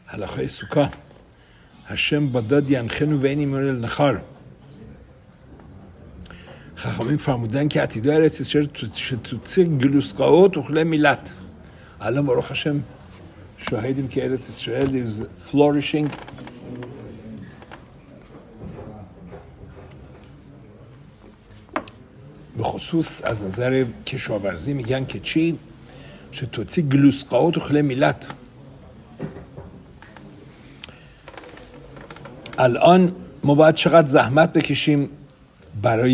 هلاخای سوکا هشم بداد ینخنو و اینی مورل نخار. خخامین فرمودن که عتیده ارتیز شتوتسی گلوسقاوت اخله میلت. الان باروخ هشم شاهدیم که ارتز اسرائیل is flourishing. به خصوص از نظر کشاورزی میگن که چی؟ شتوتسی گلوسقاوت اخله میلت. الان ما باید چقدر زحمت بکشیم برای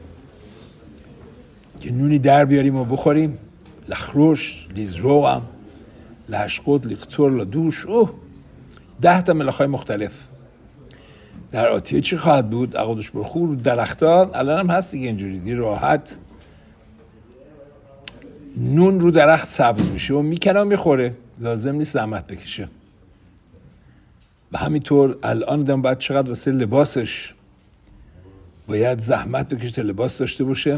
یه نونی در بیاریم و بخوریم. لخروش، لیزروام، لشقود، لیکتور، لدوش، 10 ملاخای مختلف. در آتیه چی خواهد بود؟ اقادش برخور رو درختان الان هم هست دیگه اینجوری دی راحت نون رو درخت سبز میشه و میکنه و میخوره، لازم نیست زحمت بکشه. و همینطور الان دم باید چقدر واسه لباسش باید زحمت بکشه تا لباس داشته باشه،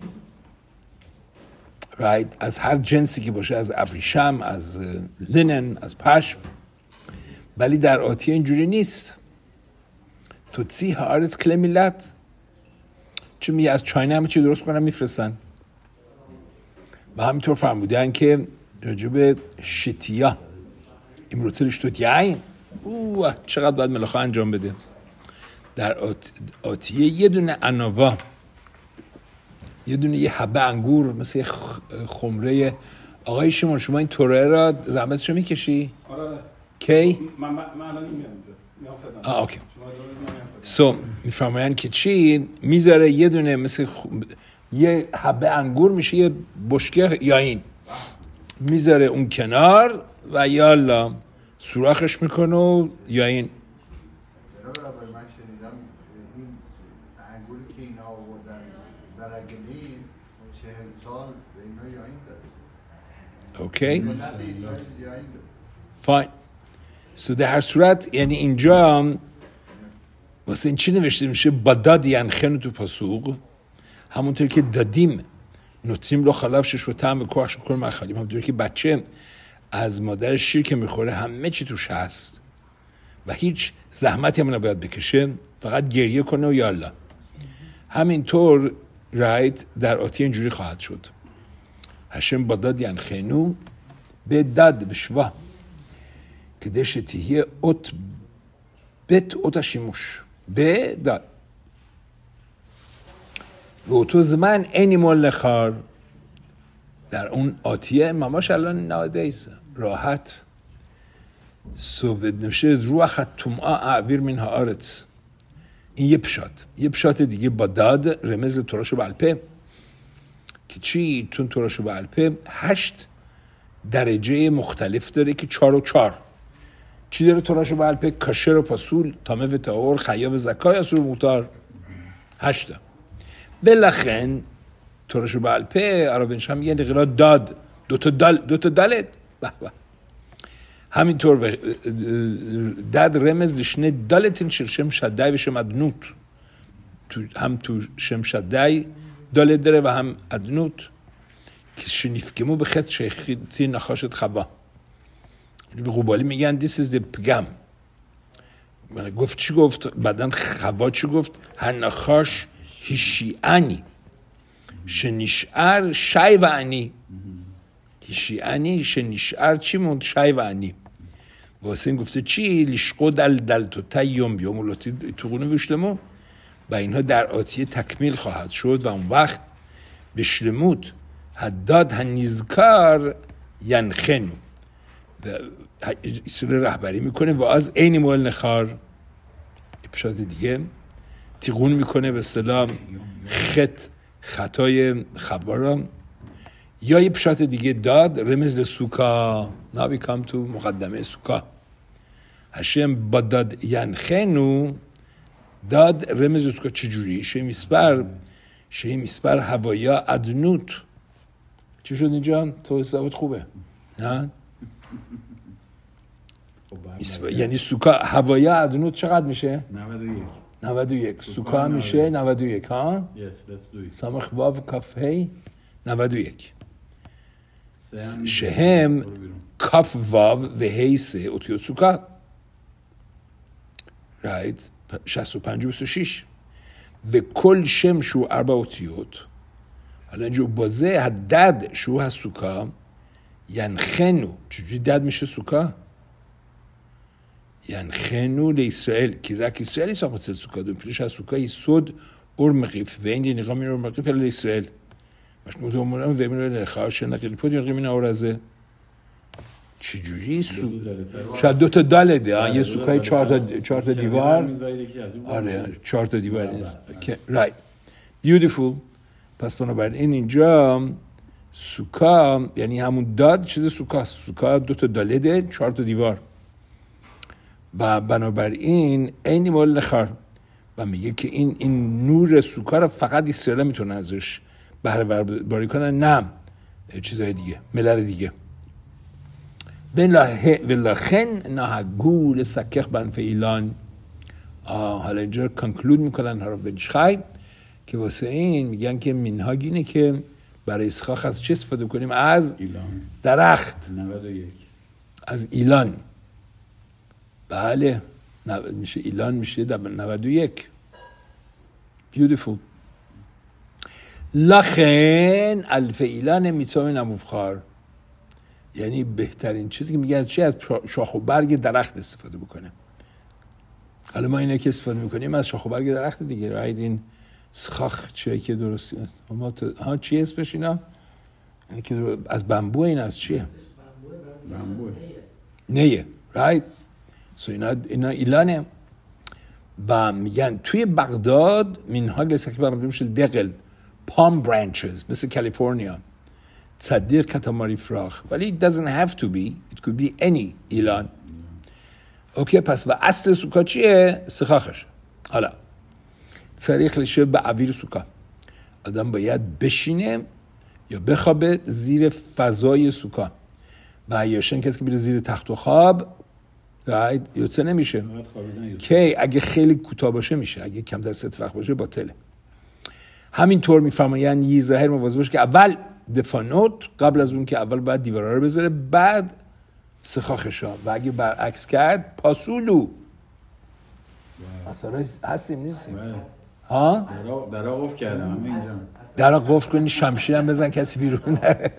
از هر جنسی که باشه، از ابریشم، از لینن، از پشم. ولی در آتیه اینجوری نیست. توتسی هارت کلمیلت، چون میگه از چاینا همه چی درست کنن میفرستن. و همینطور فرمودن که راجب شتیا امروتلش توتیای چقدر باید ملاخا انجام بده. در آتیه یه دونه اناوا، یه دونه یه حبه انگور مثل خمره. آقای شما این توره را زحمتشو میکشی؟ آره. کی؟ من الان میام اوکی. میفرمایند که چی؟ میذاره یه دونه مثل یه حبه انگور میشه یه بشکه یا این میذاره اون کنار و یالا سوراخش میکنه و یا این من شنیدم این انگوری که اینا آوردن برگنی 40 سال به اینا یا این داره. اوکی فاین. در هر صورت یعنی اینجا واسه این چی نوشته میشه؟ بداد ینخنو تو پاسوق، همونطور که دادیم نوتیم رو خلافشش و طعم کوخش کنه مرخالیم، همونطور که بچه از مادر شیر که میخوره همه چی توش هست و هیچ زحمتی هم نباید بکشه، فقط گریه کنه و یالا. همینطور در آتیه اینجوری خواهد شد. هشم بداد ینخنو به داد بشوا که دشتیه ات بت اوتاشیموش به داد و اتو زمان اینیمال نخار. در اون آتیه ماماش الان نادیز راحت سوید نمیشه روح طمعا اعویر من هارت. این یه پشات دیگه با داد رمز توراشو بالپه که چی؟ چون توراشو بالپه 8 درجه مختلف داره که 4 و 4 چی داره توراشو بالپه؟ کاشر و پاسول، تامه و تاور، خیا و زکای، اصول موتار 8. بلخن توراشو بالپه عربینش هم میگن دقیقا داد دو تا دالت به به. همینطور داد رمز لشنه دالتین شم شدای و شم ادنوت، هم تو شم شدای دالت داره و هم ادنوت که شنیفگمو به خط شیخی نخاشت خبا. به قبالی میگن this is the پگم. گفت چی گفت؟ بعدن خبا چی گفت؟ هر نخاش هیشیانی شنیشعر شای و انی. هیشیانی شنیشعر چی موند؟ شای و انی. واسه این گفته چی؟ لیشقو دل تو تایوم بیوم ولاتی توقونه وشلمو و اینها در آتیه تکمیل خواهد شد و اون وقت بشلمود حداد هنیزکار ینخنو و اسرائیل رهبری میکنه و از اینی مول نخار اپشاد دیگه تیغون میکنه به سلام خطای خبارا. یا یه پشات دیگه داد رمز لسوکا نابی کام تو مقدمه سوکا. هشم با داد ینخنو داد رمز لسوکا چجوری؟ شه میسپر هوایا ادنوت. چی شد اینجا؟ تو حسابت خوبه؟ نه؟ یعنی سوکا هوایا ادنوت چقدر میشه؟ 91. سوکا میشه 91 ها؟ سامخ واو کاف هی 91. شهم کاف واو و هی سه اوتیو سوکا right 65 و 26 و کل شم شو 4 אותיות. حالا اینجا بازه حدد شو هست سوکا ینخنو. چجوری دد میشه سوکا؟ ינחנו לישראל, כי רק ישראל יסוח בצל סוכה, ומפני שהסוכה יסוד אור מקיף, ואין ינחה מן אור מקיף אלא לישראל. משמעות אומרם ואמרו לאחר שנקליפות ינחה מן האור הזה. چجوری شاید 2 تا دالده یه سوکای 4 تا دیوار. آره 4 تا دیوار. right beautiful. پس بنابراین اینجا سوکا یعنی همون داد چیز سوکاست. سوکا 2 تا دالده 4 تا دیوار و بنابراین این مال نخار و میگه که این نور سوکا رو فقط اسرائیل میتونه ازش بهره برداری کنن، نه چیزهای دیگه، ملل دیگه. ولخن نهگو لسکخ بن فعیلان. حالا اینجا کانکلود میکنن هارو بنشخای که واسه این میگن که منهاگ اینه که برای اسخاخ از چه استفاده کنیم؟ از ایلان. درخت 91 از ایلان. بله میشه ایلان میشه 91. beautiful. لخن الفعیلان میتوان نموفخار، یعنی بهترین چیزی که میگه از چی؟ از شاخ و برگ درخت استفاده بکنه. حالا ما اینه که استفاده میکنیم از شاخ و برگ درخت دیگه. راید این سخاخ چیه که درستی ها چی اسمش اینا؟ اینه که از بمبو. این از چیه؟ بمبو نیه. راید سو اینا ایلانه. و میگن توی بغداد منهاگ لسکی برنامه میشه دقل palm branches مثل کالیفرنیا تصدیق کتاماری فراخ، ولی it doesn't have to be, it could be any ایلان. اوکی پس و اصل سوکا چیه؟ سخاخش. حالا تاریخ لشه به عویر سوکا. آدم باید بشینه یا بخوابه زیر فضای سوکا و یاشن کسی که بیره زیر تخت و خواب راید یوتسه نمیشه که اگه خیلی کوتاه باشه میشه، اگه کم در 3 وقت باشه باطله. همینطور میفرمایند یه ظاهر مواظب باشه که اول دفانوت قبل از اون که اول باید دیوارا رو بذاره بعد سخاخشا، و اگه برعکس کرد پاسولو. اصلا هستیم نیستیم ها؟ درا قفل کردم همه اینجا. درا قفل کنی شمشیرم بزن کسی بیرون نره.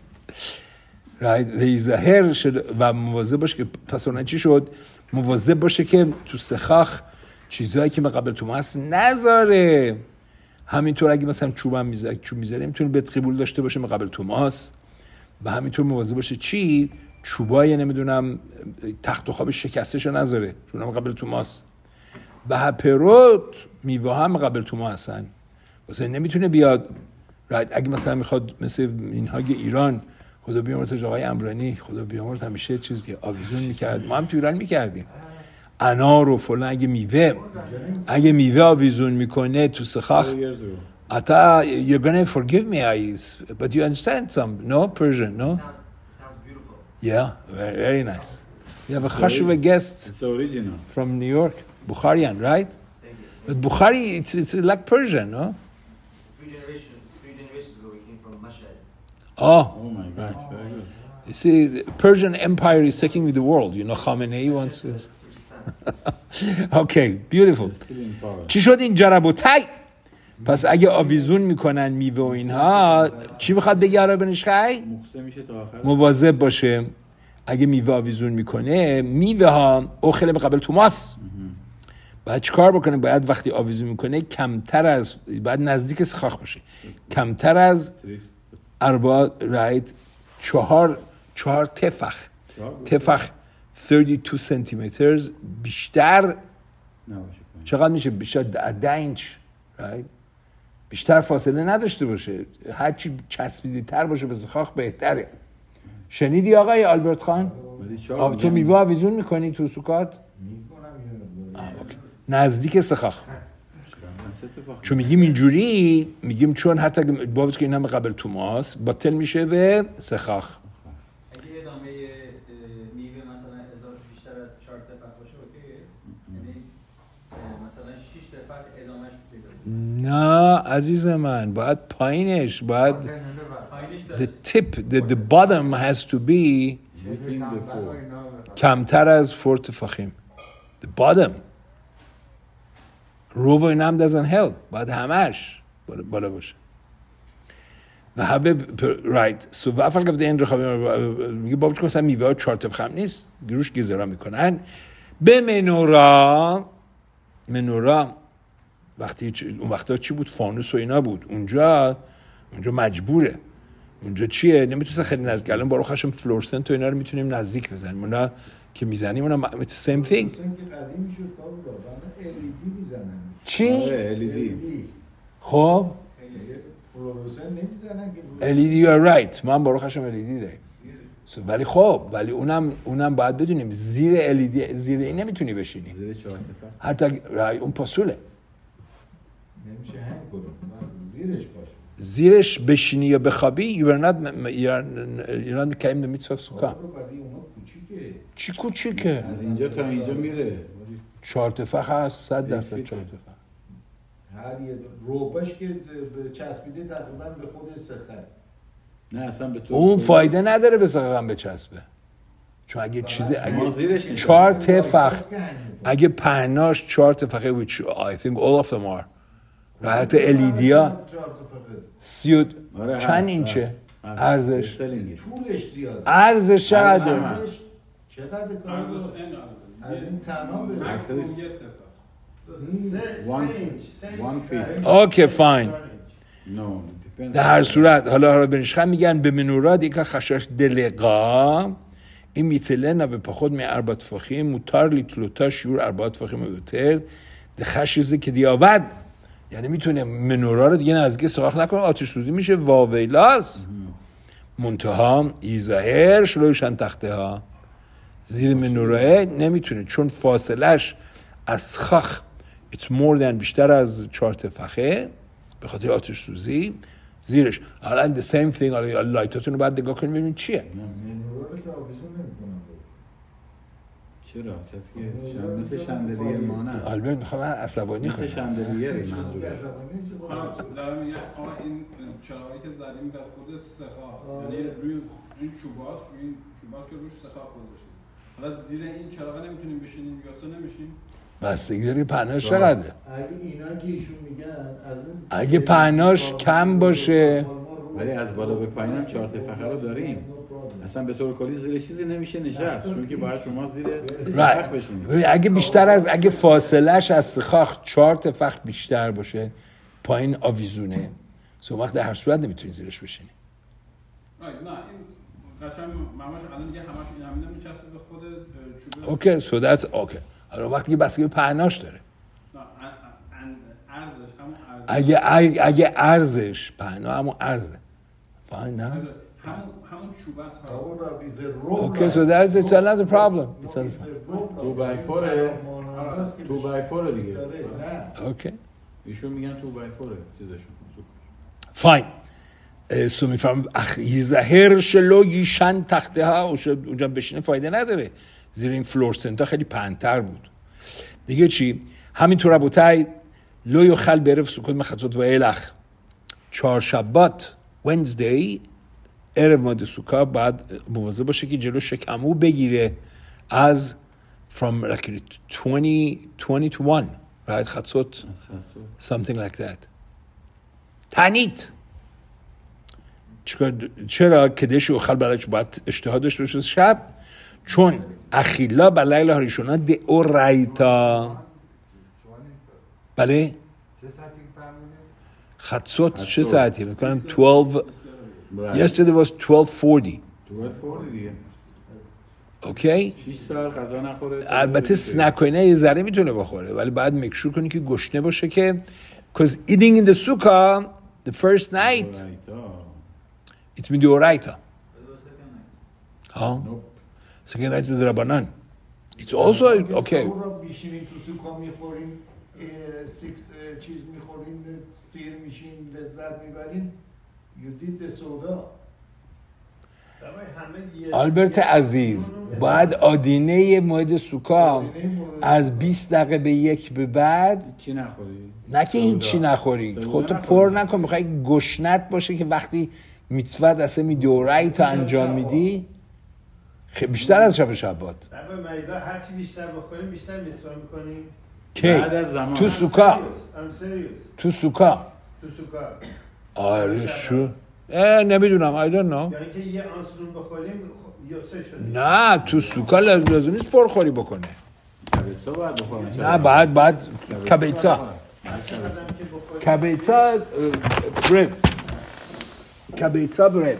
رای ظاهر شد و مواظب باشه که پس اون چی شد؟ مواظب باشه که تو سخاخ چیزایی که قبل تو هست نذاره. همینطور اگه مثلا چوب میذاره میتونه بد قبول داشته باشه مقابل توماس، و همینطور مواظب باشه چی چوبای نمیدونم تخت و خواب شکستشو نذاره چون مقابل توماس. و هپروت میوه هم مقابل توما هستن، واسه نمیتونه بیاد. اگه مثلا میخواد مثل اینها ایران خدا بیامرزش آقای امرانی خدا بیامرز همیشه چیز دیگه آویزون میکرد، ما هم تو ایران میکردیم انار و فلان. اگه میوه آویزون میکنه تو سخاخ اتا you're gonna forgive me but you understand some no Persian no sounds beautiful. Yeah, very nice. We have a khashuva guest. It's original from New York, Bukharian, right? But Bukhari it's like Persian, no? 3 generations ago we came from Mashhad. Oh my gosh, very good. You see, the Persian Empire is taking the world. You know, Khamenei wants to. Okay, beautiful. چی شد این جربوتای؟ پس اگه آویزون میکنن میوه و اینها چی بخواد بگه آره بنشخای؟ مواظب باشه اگه میوه آویزون میکنه میوه ها اوخله به قبل توماس. باید چیکار بکنه؟ باید وقتی آویزون میکنه کمتر از باید نزدیک سخاخ باشه، کمتر از 4 تفخ 32 سانتیمتر بیشتر چقدر میشه؟ بیشتر 10 اینچ right? بیشتر فاصله نداشته باشه، هرچی چسبیده تر باشه به سخاخ بهتره. شنیدی آقای آلبرت خان؟ تو میوه آویزون میکنی تو سوکات؟ نزدیک سخاخ. چون میگیم اینجوری میگیم چون حتی باز که این هم قبل توماس باطل میشه به سخاخ. اگه ادامه میوه مثلا بیشتر از 4 تفق باشه اوکیه؟ یعنی مثلا 6 تفق ادامهش پیدا. نه عزیز من، باید پایینش باید the tip the bottom has to be کمتر از 4 تفخیم. the bottom رو و اینا هم doesn't help. باید همش بالا باشه. و همه رایت. سو و افل گفته این رو میگه بابا چون مثلا میوه ها 4 طبقه هم نیست روش گذرا میکنن. به منورا وقتی اون وقتا چی بود؟ فانوس و اینا بود. اونجا مجبوره. اونجا چیه؟ نمیتونه خیلی نزدیک. الان بارو خشم فلورسنت و اینا رو میتونیم نزدیک بزنیم. اونا که میزنیم اونا it's the same thing. قدیم میشد کارو LED میزنن. چی؟ LED. خب فلورسنت نمیزنن که LED you're right. ما هم بارو خشم LED داریم. ولی خب اونم باید بدونیم زیر LED زیر این نمیتونی بشینی. زیر 4 طبقه. حتی اون پاسوله. نمیشه هنگ کنم. زیرش باشه. زیرش بشینی یا بخوابی you're not carrying the mitzvah of sukkah. چی کوچیکه؟ از اینجا تا اینجا میره. 4 طبقه هست 100% 4 طبقه. هر یه روباش که چسبیده تقریبا به خود سخت. نه اصلا به تو اون فایده نداره به سقم بچسبه. چون اگه چیزی اگه 4 طبقه اگه پهناش 4 طبقه which I think all of them are راحت الیدیا 30 چند اینچه ارزش طولش زیاده. ارزش چقدر؟ چقدر کار از این تمام به اکثرش 1 feet. اوکی فاین. No, در هر صورت حالا بنشخم میگن به منورات یک خشاش دلقا این میتلنا به پخود می اربات فخیم موتار لیتلوتا شیور اربات فخیم اوتر ده خشیزه که دیابد یعنی میتونه منورا رو دیگه نزدیک سراخ نکنه آتش سوزی میشه واویلاس منتها ایزاهر شلوشن تخته ها زیر منورا نمیتونه چون فاصلش از خخ it's more than بیشتر از 4 طبقه به خاطر آتش سوزی زیرش. حالا the same thing حالا لایتاتون رو باید نگاه کنیم ببینید چیه. منورا رو که آویزون نمی‌کنن. چرا؟ کسی که مثل شندلیر مانه. البته میخوام عصبانی مثل شندلیری منظورم. دارم میگم آقا این چراغی که زدیم به خود سخاخ یعنی روی این چوباس روی این چوباس که روش سخاخ گذاشتیم. حالا زیر این چراغ نمیتونیم بشینیم یا co نمیشیم؟ بستگی داره پهناش چقدره. اگه اینا که ایشون میگن از این اگه پهناش کم باشه ولی از بالا به پایین هم 4 طبقه رو داریم. اصلا به طور کلی زیر چیزی نمیشه نشست چون که باید شما زیر سقف بشینید. اگه بیشتر از اگه فاصلش از سقف 4 طبقه بیشتر باشه پایین آویزونه سو وقت در هر صورت نمیتونی زیرش بشینی. نه این قشنگ ماماش الان دیگه همش این همین میچسبه به خود چوبه. اوکی سو دتس اوکی. حالا وقتی که بستگی به پهناش داره. ارزش همون ارزش. اگه ارزش پهنا همون ارزه. فاین نه؟ همون چوبه است. اوکی سو دتس it's another problem. It's another 2x4 دیگه. اوکی. ایشون میگن 2x4 چیزشون. فاین. سو میفهم ظاهر شلو یشن تخته ها اونجا بشینه فایده نداره. زیر این فلورسنت ها خیلی پهن‌تر بود. دیگه چی؟ همینطور ابوتای لو یخل برف سکوت مخصوص و الخ چهارشبات ونزدی عرف ماد سوکا بعد مواظب باشه که جلو شکمو بگیره از from like 20 to 1 right خصوت something like that تانیت چرا کدش اوخل برایش باید اشتها داشته باشه شب چون اخیلا بلیل هریشونا دی او رایتا بله چه ساعتی فهمیده؟ خطوط چه ساعتی میکنم 12 yesterday was 12:40 دیگه اوکی 6 ساعت غذا نخوره البته سنک و اینا یه ذره میتونه بخوره ولی باید مکشور کنی که گشنه باشه که because eating in the sukkah the first night it's midioraita ها second night with Rabbanan it's also okay بیشینیم تو سوکا میخوریم 6 چیز میخوریم سیر میشین لذت میبرین you did the soda آلبرت عزیز باید آدینه موعد سوکا از 20 دقیقه به 1 به بعد چی نخوری نه که این چی نخوری خودتو پر نکن میخوای گشنت باشه که وقتی میتوت اصلا میدورایی تا انجام میدی بیشتر از شب شبات هر چی بیشتر بخوریم بیشتر میتوت میکنیم کی؟ بعد از زمان تو سوکا. I'm serious. تو سوکا. تو سوکا. آره شو. نمیدونم. I don't know. یعنی که یه آنسون بخوریم یا سه شده. نه تو سوکا لازم نیست پرخوری بکنه. کبیتسا باید بخورن. نه بعد کبیتسا. کبیتسا برد. کبیتسا برد.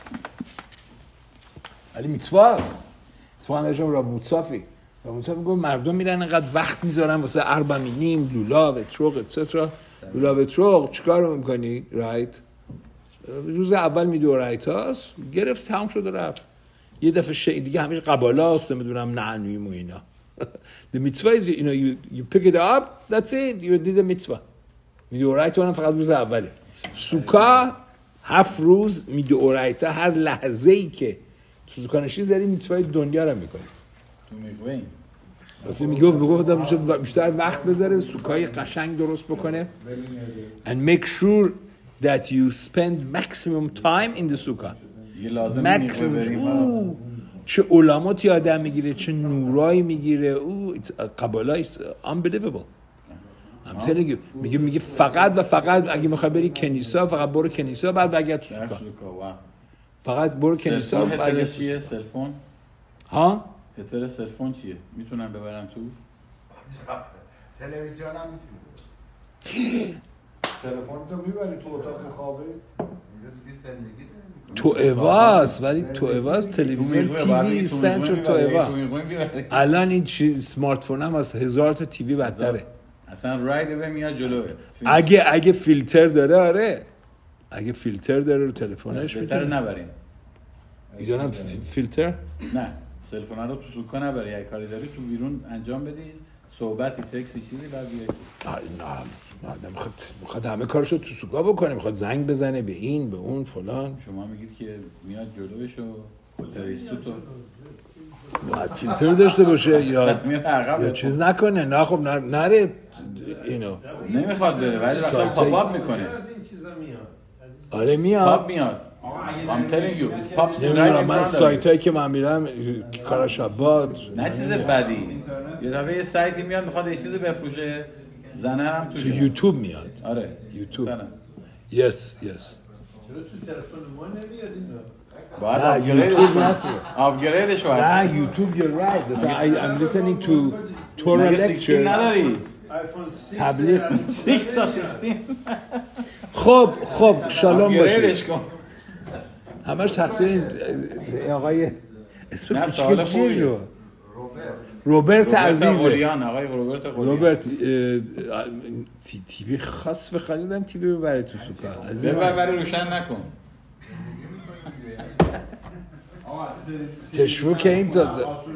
ولی میتواست. میتوان داشتم را موتسافی. و موتسافی گفت مردم میرن اینقدر وقت میذارن واسه اربعینیم لولا و تروق اتسترا. لولا و تروق چیکار میکنی؟ رایت. روز اول میدو رایت هاست. گرفت تمام شده رفت. یه دفعه دیگه همیشه قباله هست میدونم نعنویم و اینا. The mitzvah is, you pick it up, that's it, you did the mitzvah. میدورایت هم فقط روز اوله. سوکا 7 روز میدورایت هر لحظه ای که تو سوکا نشی داری میتوای دنیا رو میکنی. تو میگوین. واسه میگفت بیشتر وقت بذاره سوکای قشنگ درست بکنه. And make sure that you spend maximum time in the sukkah. یه لازمه maximum. چه علاماتی آدم میگیره چه نورایی میگیره قباله is unbelievable. I'm telling you. میگه فقط و فقط اگه میخوای بری کنیسا فقط برو کنیسا بعد برگرد تو سوکا. فقط برو کنیسا برگرد چیه سلفون؟ ها؟ هتل سلفون چیه؟ میتونن ببرن تو؟ تلویزیون هم میتونی. تلفن تو میبری تو اتاق خوابه. تو اواز ولی تو اواز تلویزیون تیوی سنتر تو اوا. الان این سمارت فون هم از 1000 تا تیوی بدتره. اصلا راید به میاد جلوه. اگه فیلتر داره آره. اگه فیلتر داره رو تلفنش بهتره نبرین. میدونم فیلتر؟ نه سلفون رو تو سوکا نبری. اگه کاری داری تو بیرون انجام بدی. صحبتی تکسی چیزی بعد بیای. نه میخواد همه کارشو تو سوکا بکنه. میخواد زنگ بزنه به این به اون فلان. شما میگید که میاد جلوش و فیلتریستو تو باید فیلتر داشته باشه یا چیز نکنه. نه خب نره اینو نمیخواد بره ولی وقتا پاپ میکنه. آره میاد. پاپ میاد. I'm telling you it pops right in من front of سایتایی که من میرم کاراش آباد نه چیز بدی. یه دفعه یه سایتی میاد میخواد یه چیزی بفروشه زنه هم تو یوتیوب میاد. آره یوتیوب. yes چرا تو تلفن ما نمیاد اینا؟ باید آپگریدش باید. نه یوتیوب you're right. I'm listening to Torah lectures. نداری؟ تبلیغ 6 تا 16. خب شالوم باشه. کن. همش تقصیر آقای اسم کوچیک چیه رو؟ روبرت عزیزه. آقای روبرت تیوی خاص بخریدم تیوی ببره تو سوکا. ببر روشن نکن. تشویق که این تا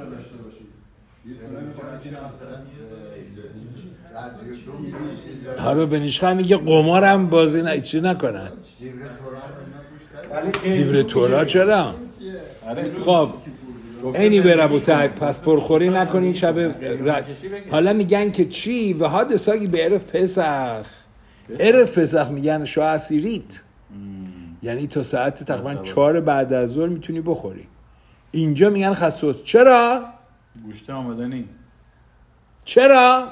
حالا بنیشخه میگه قمارم بازی چی نکنن. لیبره تورا چرا؟ خب اینی به ربوتای پس پرخوری نکنین شب حالا میگن که چی و ها دساگی به عرف پسخ میگن شاه اسیریت یعنی تا ساعت تقریبا 4 بعد از ظهر میتونی بخوری. اینجا میگن خصوص. چرا؟ گوشت آمدنی. چرا؟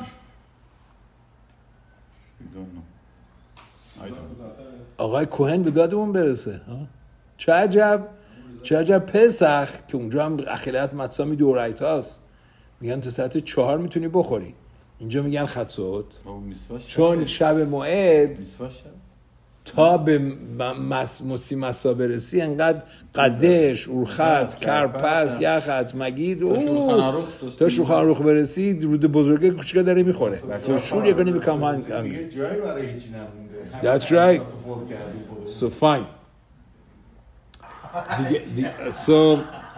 آقای کوهن به دادمون برسه. چه عجب پسخ که اونجا هم اخیلت متصامی دورایت هاست میگن تا ساعت 4 میتونی بخوری. اینجا میگن خصوص چون شب موعد تا به مسا برسی انقدر قدش اورخت کرپس یخت مگید تا شوخان روخ برسی رود بزرگه کوچیکا داره میخوره فشور یه کنی بکم هم دیگه جایی برای هیچی نمونده. That's right. So fine. So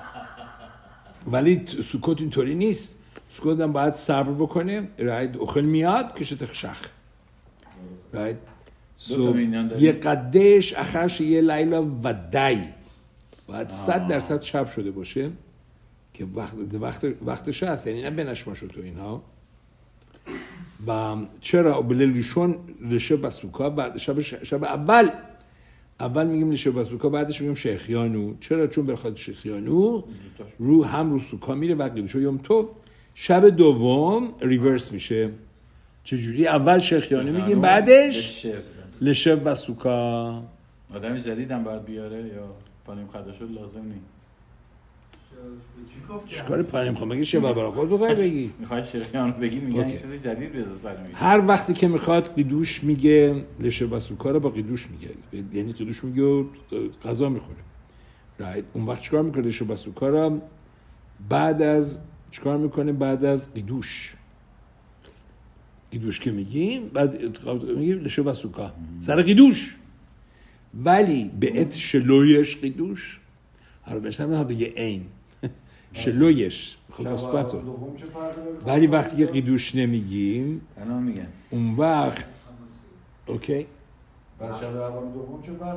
ولی سکوت اینطوری نیست. سکوت هم باید صبر بکنه. right اخل میاد کشت خشخ. right so یه قدش اخرش یه لیلا و دی باید 100% شب شده باشه که وقتش هست یعنی نه بنشماشو تو اینها و چرا بلیلیشون رشه بسوکا بعد شب اول میگیم رشه بسوکا بعدش میگیم شیخیانو. چرا؟ چون برخواد شیخیانو رو سوکا میره و قیلشو یوم تو شب دوم ریورس میشه چجوری؟ اول شخیانو میگیم بعدش لشو و سوکا. آدم جدیدم باید بیاره یا پانیم خدا شد لازم نیست؟ چیکار پانیم خدا بگی شبه برای خود بخوای بگی؟ میخوای شخیانو بگی میگن این چیزی جدید بیازه سر میگه. هر وقتی که میخواد قیدوش میگه لشو و سوکا رو با قیدوش میگه، یعنی قیدوش میگه و غذا میخوره. اون وقت چیکار میکنه لشو و سوکا رو؟ بعد از چیکار میکنه؟ بعد از قیدوش که میگیم بعد میگیم لشو و سوکا سر قیدوش. ولی به ات شلویش قیدوش هر بشنم نه دیگه این شلویش خلاص باتو. ولی وقتی که قیدوش نمیگیم میگن اون وقت اوکی شب اول دوم چه فرق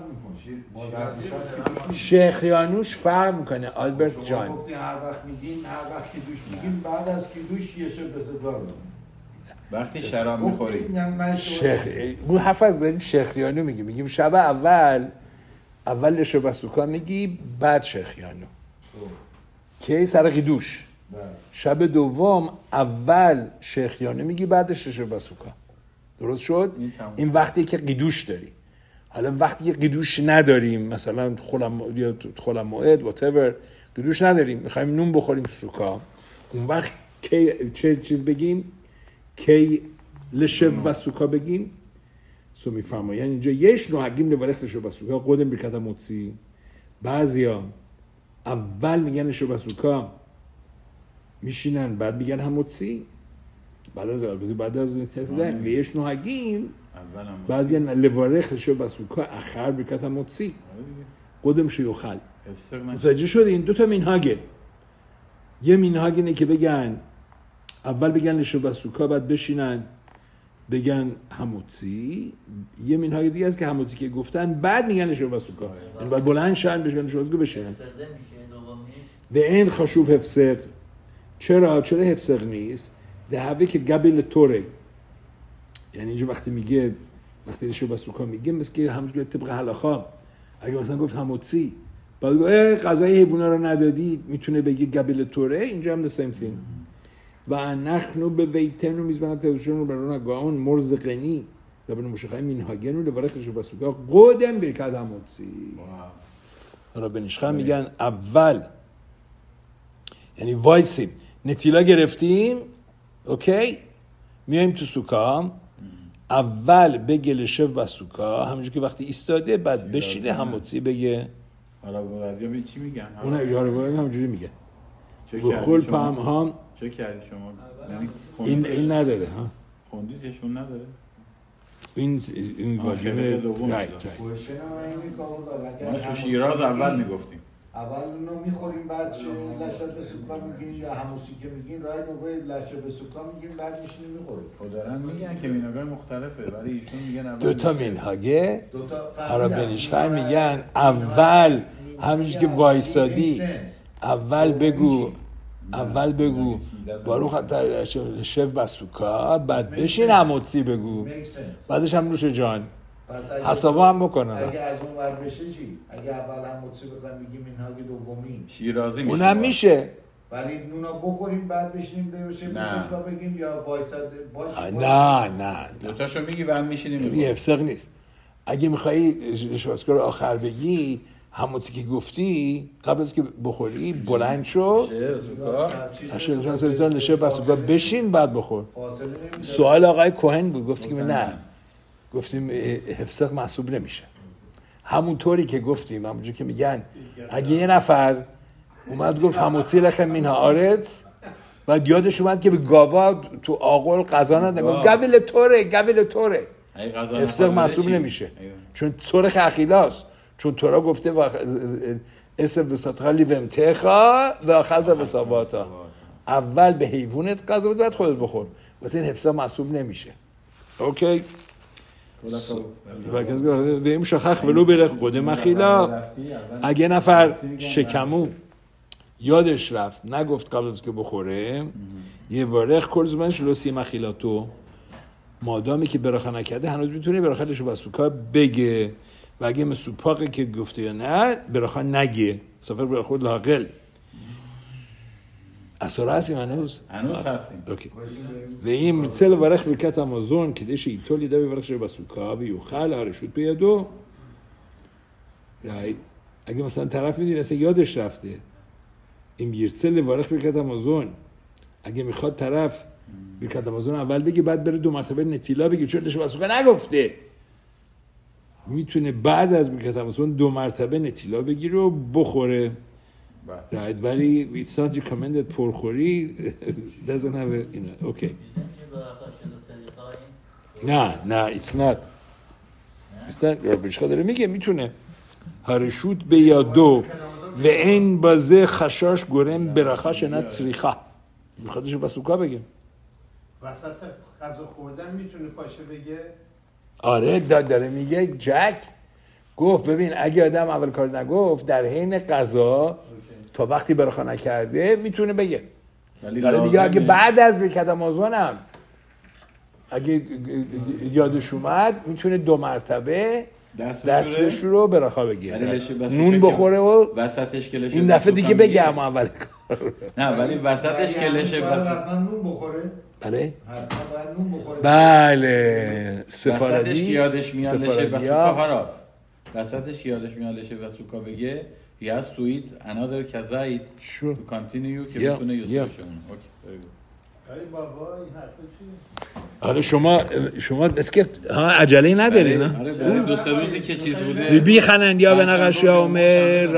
میکنه؟ شخیانوش فرق میکنه آلبرت جان. گفتی هر وقت میگین هر وقت که دوش میگیم بعد از که دوش یه شب بسدار وقتی شراب میخوریم اون حرف از داریم شخیانو میگیم شب اول لشو بسوکا میگی بعد شخیانو که سر قیدوش. شب دوم اول شخیانو میگی بعدش لشو بسوکا. درست شد؟ این وقتی که قیدوش داری. حالا وقتی که قیدوش نداریم مثلا خلم موعد whatever قیدوش نداریم میخوایم نون بخوریم تو سوکا، اون وقت چه چیز بگیم؟ کی لشو بسوکا بگیم. سو میفرماین اینجا یش نوحگیم لبرخ لشو بسوکا قدم برکت موتسی. بعضیا اول میگن لشو بسوکا میشینن بعد میگن هموتسی بعد از نتیجه ویش نوحگیم بعد میگن لبرخ لشو بسوکا اخر برکت موتسی قدم شیوخل. متوجه شد؟ این دوتا مینهاگه. یه مینهاگ اینه که بگن اول بگن لشو بسوکا بعد بشینن بگن هموتسی. یه مینهاگ دیگه است که هموتسی که گفتن بعد میگن لشو بسوکا، یعنی بعد بلند شن بگن لشو بسوکا بشینن. و این خشوف حفظق. چرا حفظق نیست؟ دهوه که قبل توره، یعنی اینجا وقتی میگه وقتی لشو بسوکا میگه مثل که همونجوری طبق هلاخا اگه مثلا گفت هموتسی بعد گفت غذای حیونا رو ندادی میتونه بگی قبل توره. اینجا هم the same thing. و نخنو به بیتنو میزبانت تدوشون رو برون گاون مرزقنی و به مشخص مینهاگن رو لبرخش بسوکا قدم برکت هموتسی. حالا به نشخه میگن اول یعنی وایسیم نتیلا گرفتیم اوکی میایم تو سوکا اول بگه لشو بسوکا همونجور که وقتی ایستاده بعد بشینه هموتسی بگه. حالا بقیه چی میگن؟ اون اجاره همونجوری میگه بخل پام هم. چه کردی شما؟ یعنی این نداره ها خوندیشون نداره. این واژه دوم رایت. ما تو شیراز اول میگفتیم اول اونو میخوریم بعد لشو بسوکا میگین یا هموسی که میگین رای نوبه لشو بسوکا میگین بعد میشینیم میخوریم. دارن میگن که مینهاگای مختلفه ولی ایشون میگن اول دوتا مینهاگه حالا بنیشخه میگن اول همینجور که وایسادی اول بگو بارو خطر لشو بسوکا بعد بشین هموتسی بگو بعدش هم نوش جان حسابا هم بکنن. اگه از اون ور بشه چی؟ اگه اول هموتسی بخوایم میگیم مینهاگ دومی شیرازی میشه اونم میشه ولی نونا بخوریم بعد بشینیم بشه بگیم یا وایساد باشه. نه دوتاشو میگی بعد میشینیم یه افسق نیست. اگه میخوایی لشو رو آخر بگی هموتی که گفتی قبل از که بخوری بلند شو لشو بسوکا بشین بعد بخور. سوال آقای کوهن بود گفتی که نه گفتیم حفظق محسوب نمیشه. همونطوری که گفتیم همونجور که میگن اگه یه نفر اومد گفت هموتی لخم مینها آرت بعد یادش اومد که به گاوا تو آقل غذا ندن گویل توره حفظق محسوب نمیشه چون سرخ اخیلاست. چون تورا گفته اسم بساطقا لیومتخا و آخلت بساباتا اول به حیوانت غذا بده بعد خودت بخور واسه این حفظه محسوب نمیشه. اوکی و این شخخ ولو بره قدم اخیلا. اگه نفر شکمو یادش رفت نگفت قبل از که بخوره یه وارخ کل زمان شلو سیم اخیلاتو مادامی که براخه نکرده هنوز میتونه براخه لشو بسوکا بگه و اگه مسوپاقی که گفته یا نه براخه نگه سفر براخه لاقل עשרה هستیم هنوز هستیم. اوکی. و این مرצה לברך ברכת המזון כדי שייטול ידו ויברך שלו בסוכה ויאכל הרשות בידו. اگه مثلا طرف میدونه اصلا یادش رفته این مرצה לברך بרכת המזון، اگه میخواد طرف بרכت המזון اول بگه بعد بره 2 مرتبه نتیلا بگه چون داشته بسوکا نگفته، میتونه بعد از بרכت المزون 2 مرتبه نتیلا بگیره و بخوره. right. ولی it's not recommended پرخوری doesn't have a you know okay. نه it's not. ربشخا داره میگه میتونه הרשות בידו ואין בזה חשש גורם ברכה שאינה צריכה. میخوادش בסوکا بگه وسط غذا خوردن میتونه پاشه بگه آره داره میگه جک گفت ببین اگه آدم اول کار نگفت در حین غذا تا وقتی برخا نکرده میتونه بگه. داره میگه اگه بعد از بרכت المزون هم اگه یادش اومد میتونه 2 مرتبه دستش رو برخا بگه، نون بخوره و وسطش کلشه این دفعه دیگه بگه اما اول کار نه ولی وسطش کلشه حتما نون بخوره. بله حتما نون بخوره. بله سفاردی وسطش یادش میاد لشه بسوکا هاراف وسطش یادش میاد لشه بسوکا بگه he has to eat another kazait to continue که بتونه یوسفش اون. اوکی ای بابا این حرفا چیه؟ آره شما اسکت عجله نداری نه؟ آره برای 2-3 روزی که چیز بوده بی خنندیا به نقش عمر